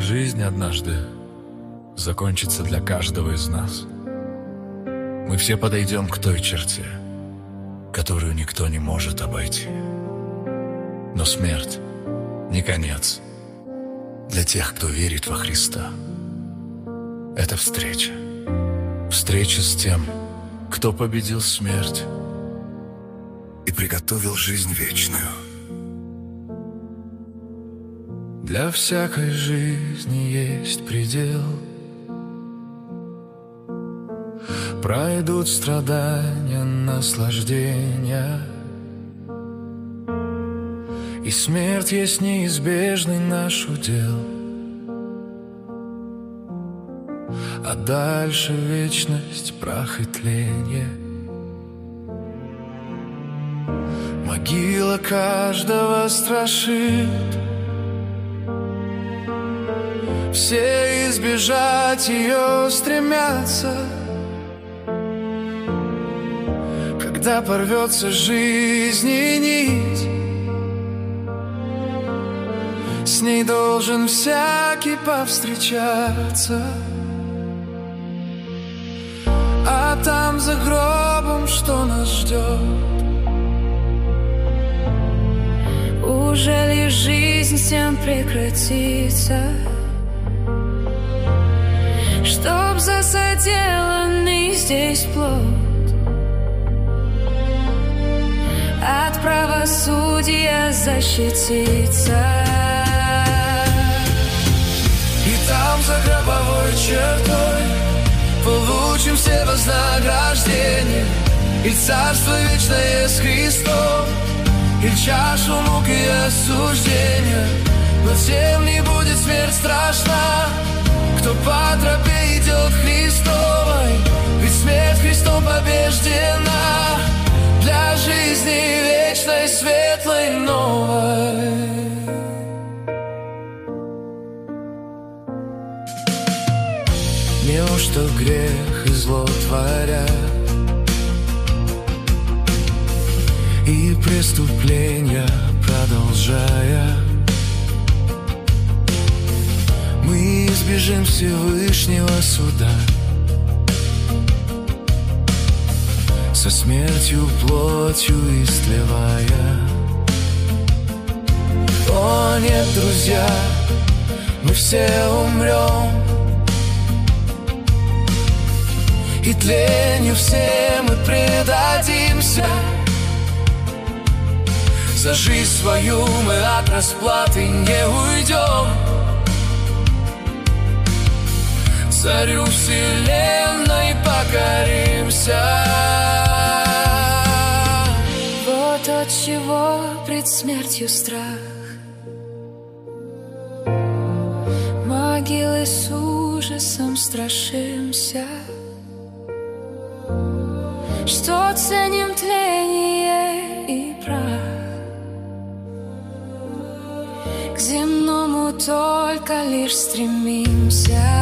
жизнь однажды закончится для каждого из нас. Мы все подойдем к той черте, которую никто не может обойти. Но смерть не конец для тех, кто верит во Христа. Это встреча. Встреча с тем, кто победил смерть и приготовил жизнь вечную. Для всякой жизни есть предел. Пройдут страдания, наслаждения, и смерть есть неизбежный наш удел. А дальше вечность, прах и тление. Могила каждого страшит. Все избежать ее стремятся. Когда порвется жизни нить, с ней должен всякий повстречаться. А там за гробом что нас ждет? Уже ли жизнь всем прекратится? Чтоб засаделанный здесь плод от правосудия защититься. И там за гробовой чертой получим все вознаграждения, и царство вечное с Христом, и чашу мук и осуждения. Но тем не будет смерть страшна, кто по тропе идет Христовой, ведь смерть Христом побеждена. Для жизни вечной, светлой, новой. Неужто грех и зло творят, и преступления продолжая, мы избежим Всевышнего суда, со смертью плотью истлевая? О нет, друзья, мы все умрем, и тлению все мы предадимся. За жизнь свою мы от расплаты не уйдем. Царю вселенной покоримся. Вот от чего пред смертью страх, могилы с ужасом страшимся, что ценим тление и прах, к земному только лишь стремимся.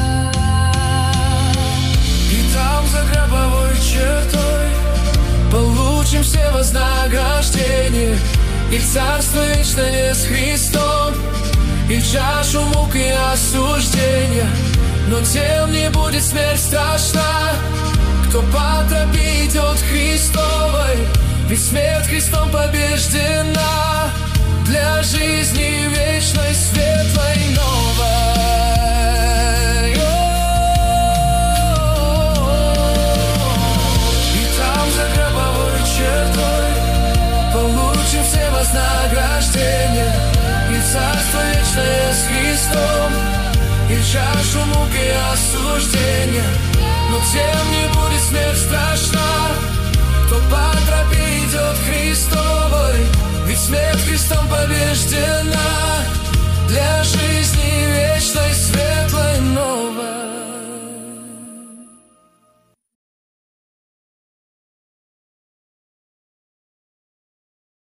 И там за гробовой чертой получим все вознаграждения, и царство вечное с Христом, и чашу мук и осуждения. Но тем не будет смерть страшна, кто по тропе идет Христовой, ведь смерть Христом побеждена. Для жизни вечной, светлой, новой. И там за гробовой чертой получим все вознаграждения, и царство вечное с Христом, и чашу мук и осуждения. Но тем не